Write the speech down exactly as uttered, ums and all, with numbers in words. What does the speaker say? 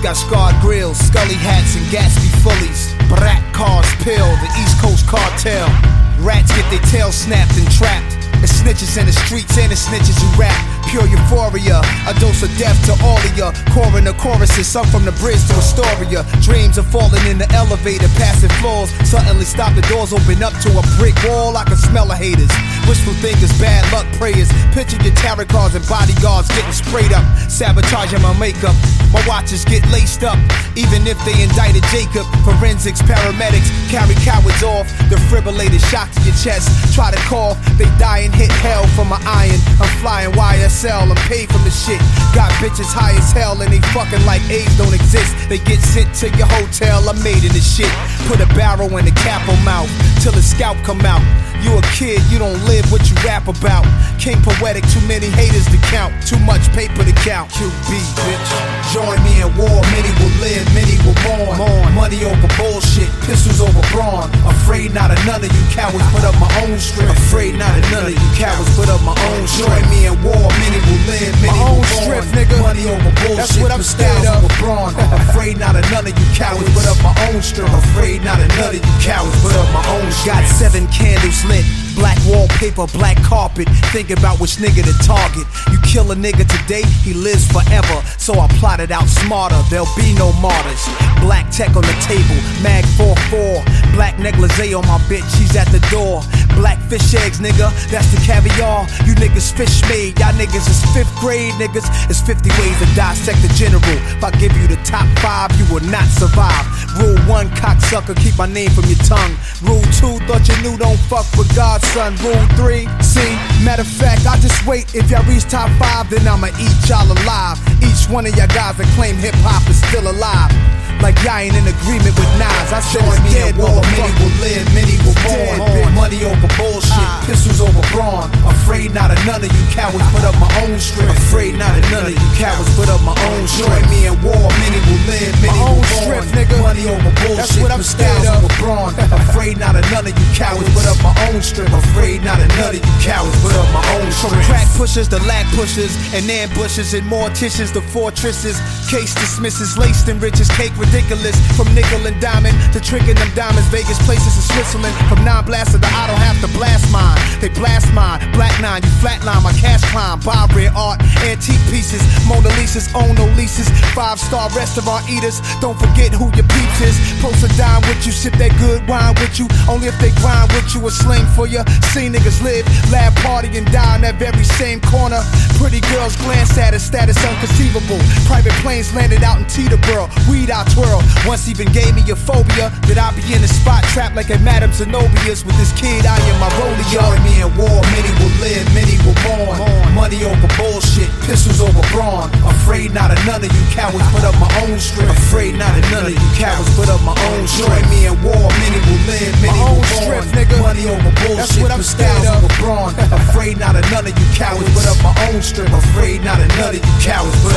got scarred grills, scully hats, and Gatsby fullies. Brat cars pill, the East Coast cartel. Rats get their tails snapped and trapped. It's snitches in the streets and it's snitches who rap. Pure euphoria, a dose of death to all of ya. Corin the choruses, sung from the bridge to Astoria. Dreams of falling in the elevator, passing floors. Suddenly stop, the doors open up to a brick wall. I can smell the haters, wishful thinkers, bad luck prayers. Picture your tarot cards and bodyguards getting sprayed up, sabotaging my makeup. My watches get laced up, even if they indicted Jacob. Forensics, paramedics carry cowards off. Defibrillated, shock to your chest. Try to cough, they die and hit hell from my iron. I'm flying Y S L, I'm paid from the shit. Got bitches high as hell and they fucking like AIDS don't exist. They get sent to your hotel, I'm made in this shit. Put a barrel in the capo mouth till the scalp come out. You a kid, you don't live what you rap about. King poetic, too many haters to count. Too much paper to count. Q B, bitch. Join me in war, many will live, many will mourn. mourn. Money over bullshit, pistols over brawn. Afraid not of none of you cowards, put up my own strip. Afraid not of none of you cowards, put up my own strip. Join me in war, many will live, many my will mourn. Strip, nigga. Money over bullshit, that's what I'm scared of. Over brawn. Afraid not of none of you cowards, put up my own strip. Afraid not of none of you cowards, put up my own strip. Got seven candles lit. Black wallpaper, black carpet. Think about which nigga to target. You kill a nigga today, he lives forever. So I plotted out smarter, there'll be no martyrs. Black tech on the table, mag four four. Black negligee on my bitch, she's at the door. Black fish eggs, nigga, that's the caviar. You niggas fish made, y'all niggas is fifth grade niggas. It's fifty ways to dissect the general. If I give you the top five, you will not survive. Rule one, cocksucker, keep my name from your tongue. Rule two, thought you knew, don't fuck with God, son. Rule three, see, matter of fact, I just wait. If y'all reach top five, then I'ma eat y'all alive. Each one of y'all guys that claim hip-hop is still alive. Like y'all ain't in agreement with Nas. I said it's dead, war. Many will live, many will mourn. Money over bullshit, uh. pistols over brawn. Afraid not of none of you cowards, put up my own strip. Afraid not of none of you cowards, put up my own strip. Join me in war, many will live, many my will mourn. Nigga. Money over bullshit, that's what I'm scared of. Over brawn. Afraid not of none of you cowards, put up my own strip. Afraid not of none of you cowards, put up my own strip. From crack pushers to lack pushers, and ambushes and morticians to fortresses. Case dismisses, laced in riches, cake ridiculous. From nickel and diamond to tricking them diamonds, Vegas places in Switzerland. From non-blaster to I don't have to blast mine. They blast mine, black nine, you flatline my cash climb. Buy rare art, antique pieces, Mona Lisa's, own no leases. Five-star restaurant eaters, don't forget who your peeps is. Post a dime with you, sip that good wine with you. Only if they grind with you, a sling for you. See niggas live, lab party and die in that very same corner. Pretty girls glance at us, status unconceivable. Private planes landed out in Teterboro, weed I twirl. Once even gave me a phobia that I be in the spot trapped like a Madame Zenobia's. With this kid I am my rollie. Join me in war, many will live, many will mourn. Money over bullshit, pistols over brawn. Afraid not of none of you cowards, put up my own strip. Afraid not of none of you cowards, put up my own strip. Join me in war, many will live, many will mourn. Money over bullshit, that's what I'm scared of. Over brawn. Afraid not of none of you cowards, put up my own strip. Afraid not of none of you cowards, put